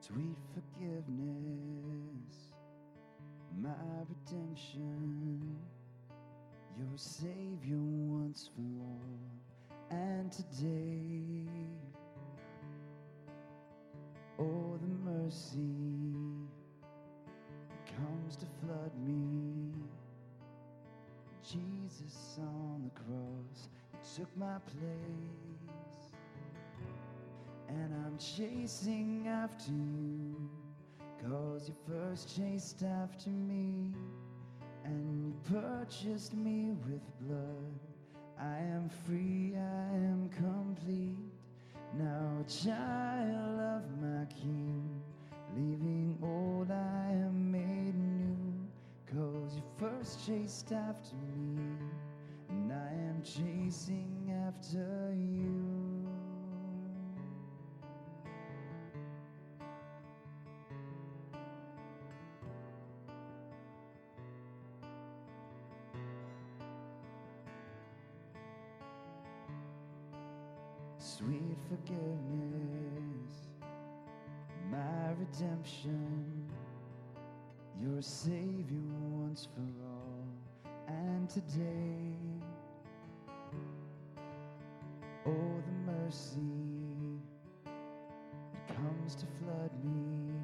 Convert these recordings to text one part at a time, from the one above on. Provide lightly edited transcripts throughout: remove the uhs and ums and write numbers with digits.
Sweet forgiveness, my redemption, your Savior once for all, and today, oh, the mercy comes to flood me. Jesus on the cross, He took my place, and I'm chasing after you, 'cause you first chased after me, and you purchased me with blood. I am free, I am complete, now a child of my King, leaving old I am made new, 'cause you first chased after me, and I am chasing after you. Sweet forgiveness, my redemption, your Savior once for all, and today, oh, the mercy that comes to flood me.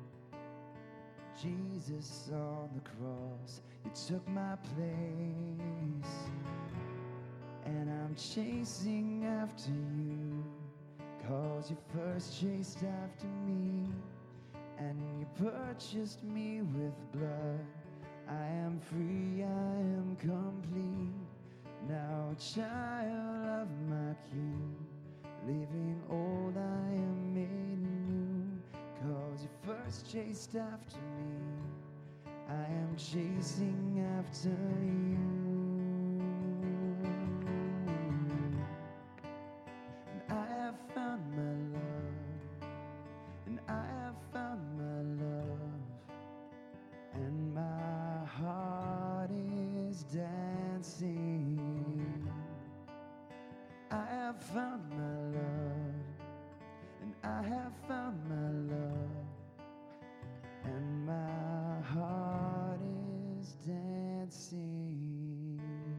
Jesus on the cross, you took my place, and I'm chasing after you, 'cause you first chased after me, and you purchased me with blood. I am free, I am complete, now a child of my King, leaving old I am made new, 'cause you first chased after me, I am chasing after you. I have found my love, and I have found my love, and my heart is dancing. I have found my love, and I have found my love, and my heart is dancing.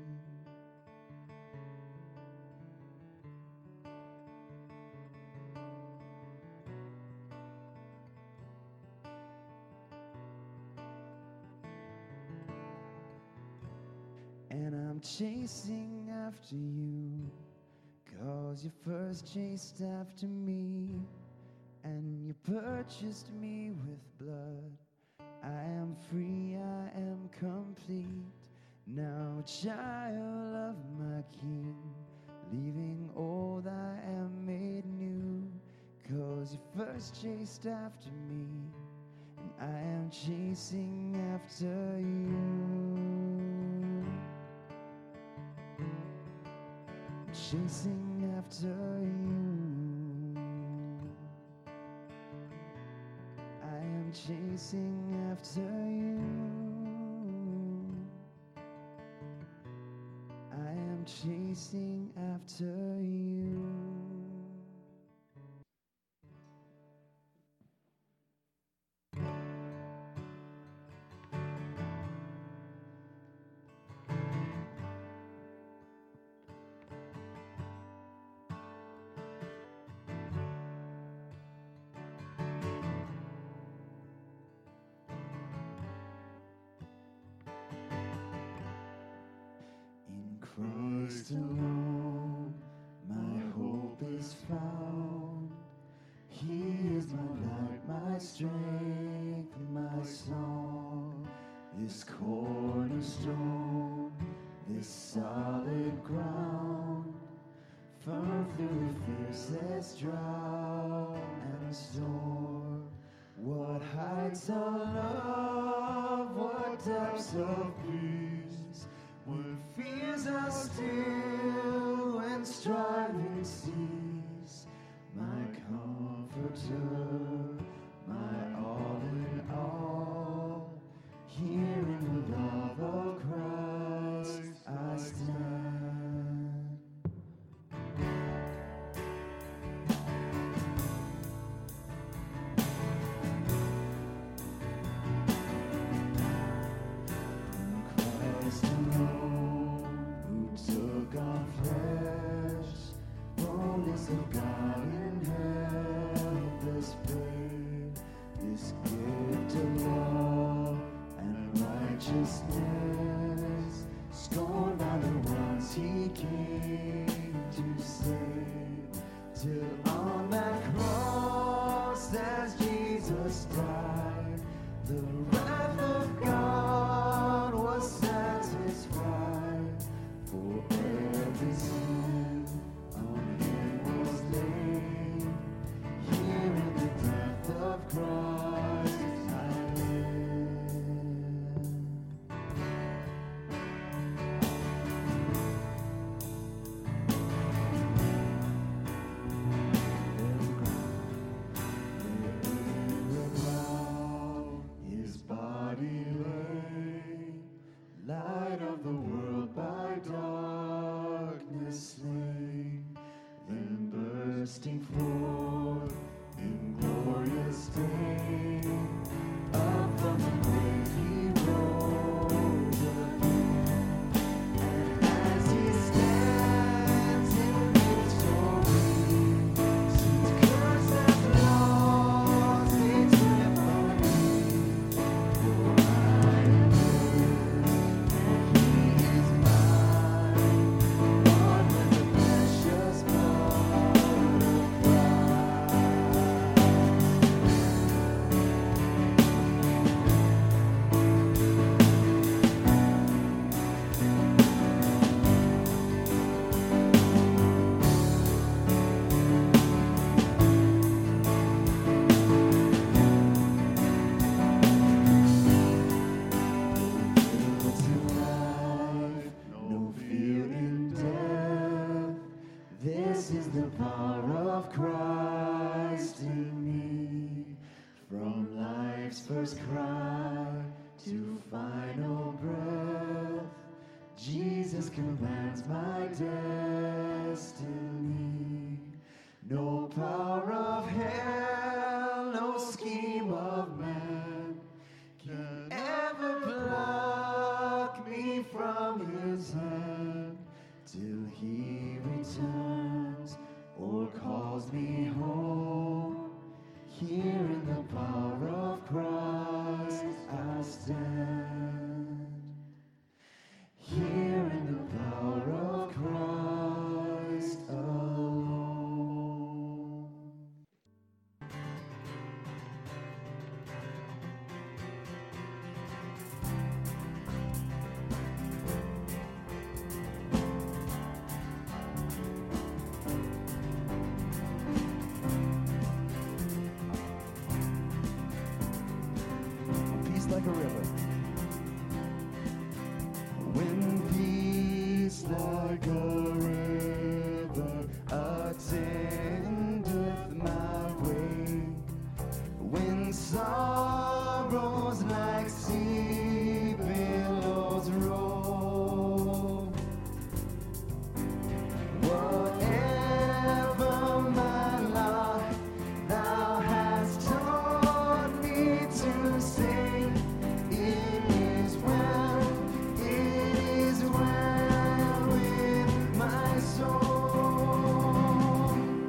And I'm chasing after you, 'cause you first chased after me, and you purchased me with blood. I am free, I am complete, now a child of my King, leaving old I am made new, 'cause you first chased after me, and I am chasing after you. Chasing after you, I am chasing after you, I am chasing after you. Christ alone, my hope is found. He is my light, my strength, my song. This cornerstone, this solid ground, firm through the fiercest drought and storm. What heights of love, what depths of peace, when fears are still, when striving cease. My comforter, my all in all, here in the love of Christ I stand. of God in helpless babe, this gift of love and righteousness, scorned by the ones he came to save, till on that cross as Jesus died, the wrath of God was satisfied. For every sin on him was laid, here in the death of Christ I live. His body lay, light of the world by darkness slain, then bursting forth in glorious day, up from the grave he rose again. And as he stands in victory, since curse has lost its memory, for I am his, and he is mine, bought with the precious blood of Christ. No fear in death. This is the power of Christ in me. From life's first cry to final breath, Jesus commands my destiny. No power of hell, no scheme of man can ever pluck me from his hand, till he returns or calls me home. Here in the power of Christ I stand. Here in the power of Christ alone. Peace like a river. When peace like a river attendeth my way, when sorrows like sea billows roll, whatever my lot, thou hast taught me to sing. It is well with my soul.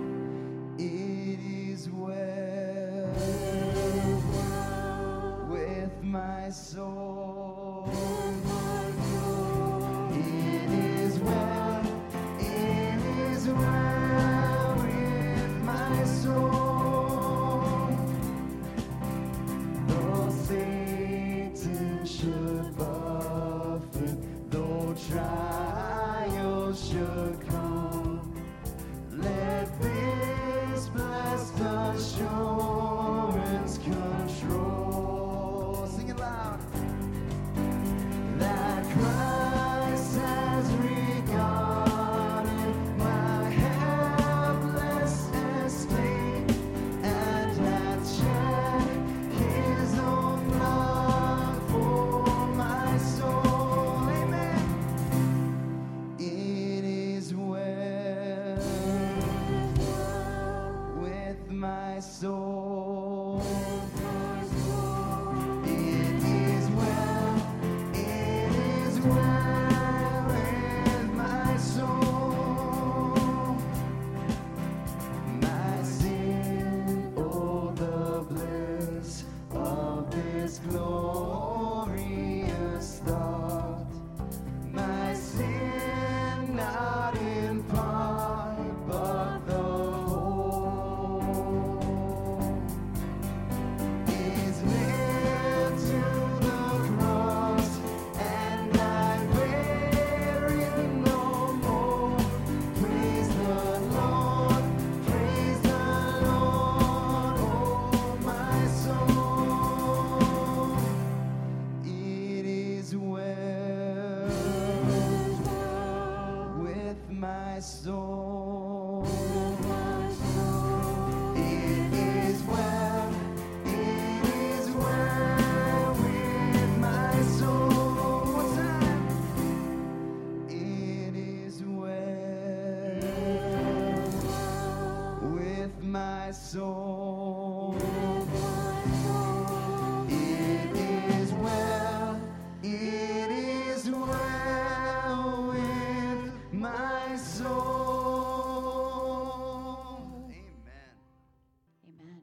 my soul. It is well, it is well with my soul. Amen. Amen.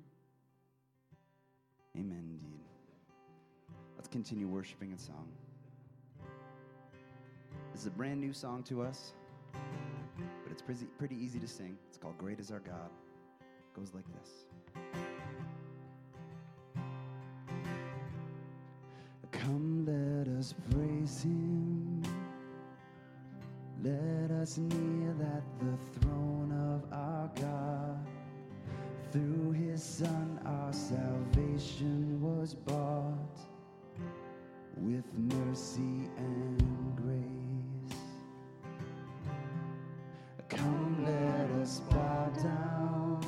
Amen indeed. Let's continue worshiping in song. This is a brand new song to us, but it's pretty easy to sing. It's called Great Is Our God. It goes like this. Come, let us praise him. Let us kneel at the throne of our God. Through his Son our salvation was bought with mercy and grace. Come, let us bow down.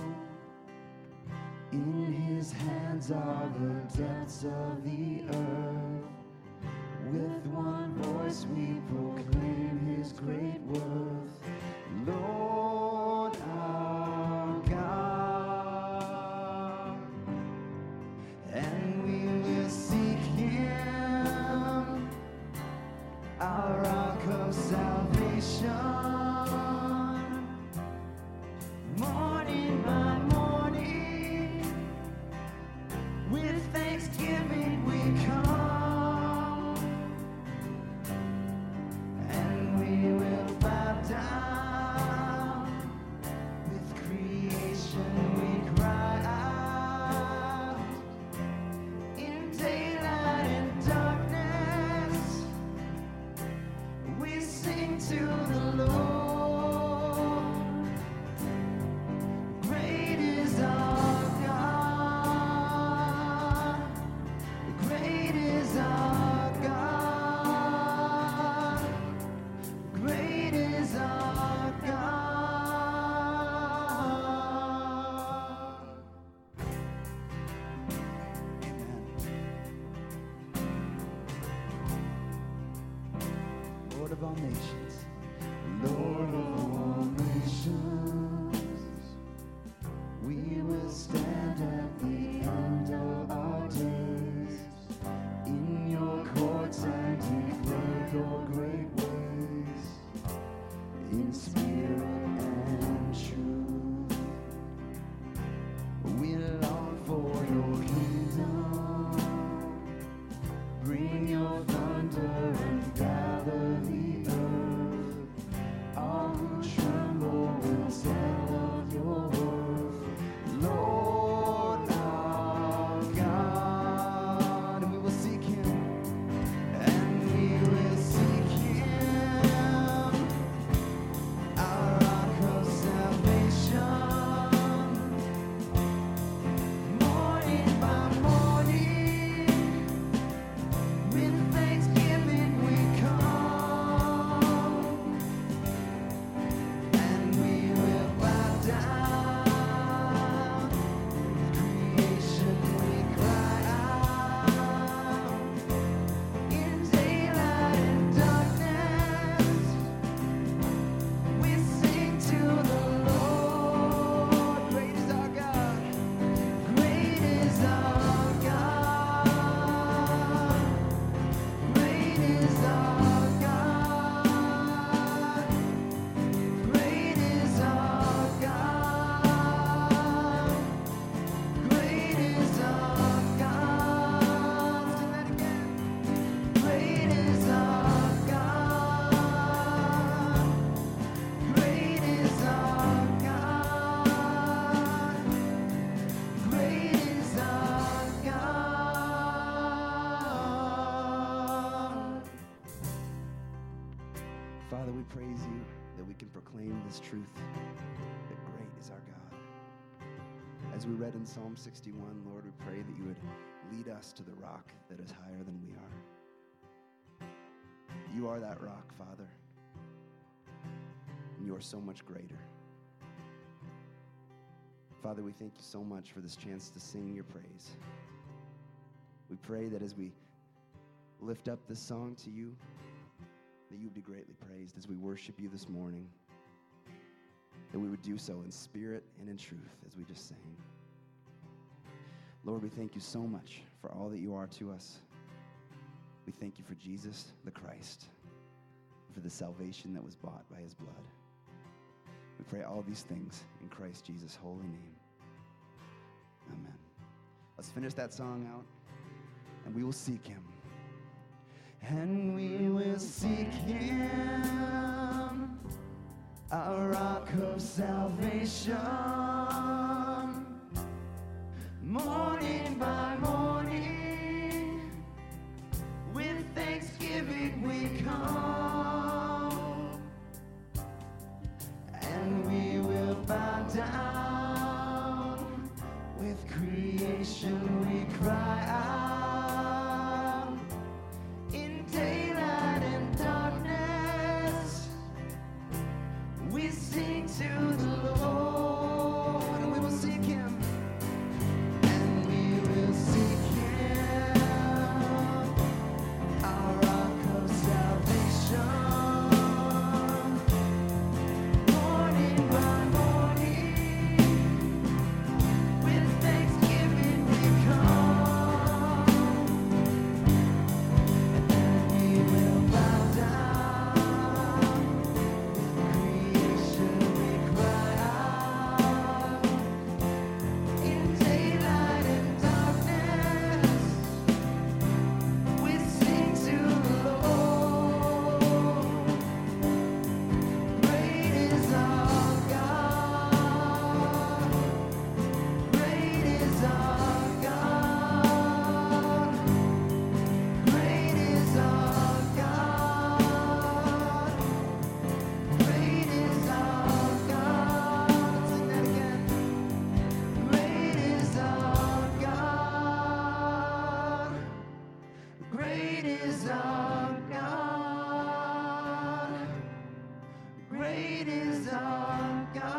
In his hands are the depths of the earth. With one voice we proclaim his great worth. Lord our God, and we will seek him, our rock of salvation. Morning by morning, with thanksgiving we come, and we will bow down. With creation we cry out. In daylight and darkness, we sing to the Lord. Great is our God. Great is our God. Great is our God. Amen. Lord of all nations, Lord of all nations, we will stand at the end of our days in your courts and declare your great ways in spirit and truth. We long for your kingdom. Bring your thunder and gather the earth. All who tremble will tell of your worth. Lord our God, and we will seek him, and we will seek him, our rock of salvation. Morning by morning, with thanksgiving we come, and we will bow down. Creation we cry out. In daylight and darkness, we sing to the Lord. Great is our God. Great is our God. Great is our God. Great is our God. Great is our God. Sing that again. Great is our God. Great is our God. Great is our God. Father, we praise you that we can proclaim this truth, that great is our God. As we read in Psalm 61, Lord, we pray that you would lead us to the rock that is higher than we are. You are that rock, Father, and you are so much greater. Father, we thank you so much for this chance to sing your praise. We pray that as we lift up this song to you, that you would be greatly praised as we worship you this morning, that we would do so in spirit and in truth as we just sang. Lord, we thank you so much for all that you are to us. We thank you for Jesus, the Christ, for the salvation that was bought by his blood. We pray all these things in Christ Jesus' holy name. Amen. Let's finish that song out, and we will seek him. And we will seek him, our rock of salvation. Morning by morning, with thanksgiving we come, and we will bow down, with creation we cry out, in daylight and darkness, we sing to the Lord, and we will seek him. Great is our God. Great is our God.